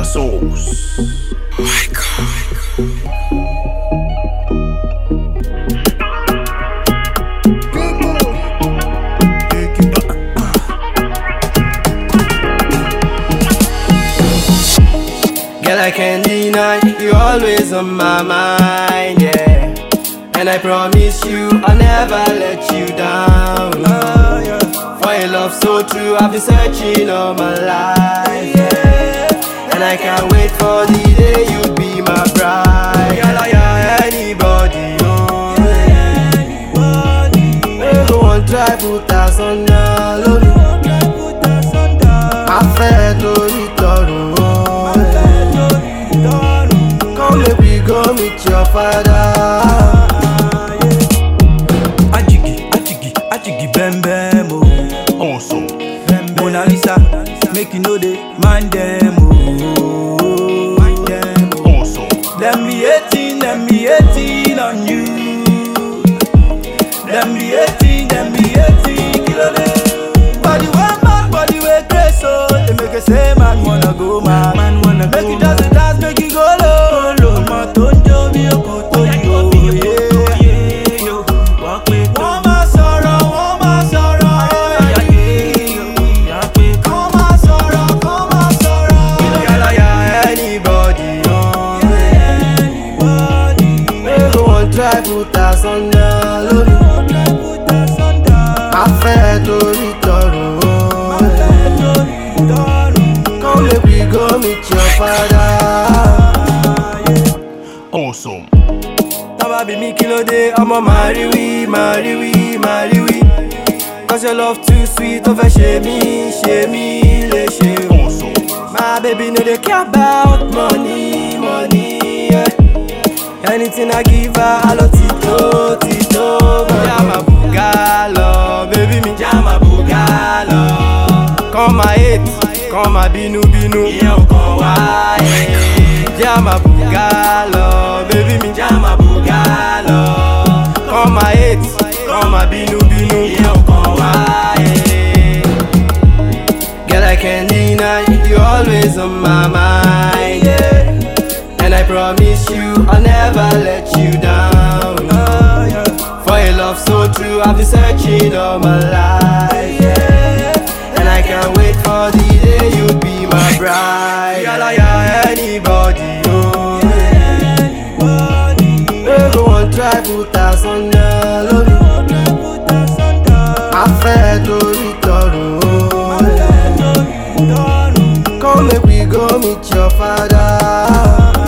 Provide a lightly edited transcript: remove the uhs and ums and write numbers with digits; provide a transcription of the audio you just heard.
the sauce. My Girl, I can't deny you're always on my mind, yeah. And I promise you I'll never let you down. For a love so true, I've been searching all my life, yeah. And I can't wait for the day you'll be my bride. Girl, I am anybody, oh, yeah. Go on, try put us on the low. I fed to return, oh, yeah. Come make we go meet your father. Ajigi bem bem oh. Awesome. Mona Lisa, make you know they mind them oh. Mind them oh. Awesome. Let me 18 on you. Let me 18 kilo day. Body way mad, body way crazy so they make you say man wanna go mad. Man wanna make you dance, make you go low. Ma tonjo mi okoto yo yeah yo. Walk with try put us on the low. I fed to return, oh, yeah. Come make we go meet your father. Awesome. Taba be me kilo day, I'ma marry we. Cause your love too sweet, over shame me, le shame. Awesome. My baby no they care about money, yeah. Anything I give her, I love Tito. Jama Bugalo, baby me Jama Bugalo. Come my hate, come my binu. Yeah, come why? Jama Bugalo, baby me Jama Bugalo. Come my hate, come my binu. Yeah, come why? Girl, I can't deny you're always on my mind, yeah. And I promise you I'll never let you down. For a love so true, I've been searching all my life, yeah. And I can't wait for the day you'll be my bride. Girl, I am anybody, oh, yeah. Go on, try put us on the low. I fed to return, oh, yeah. Come make we go meet your father.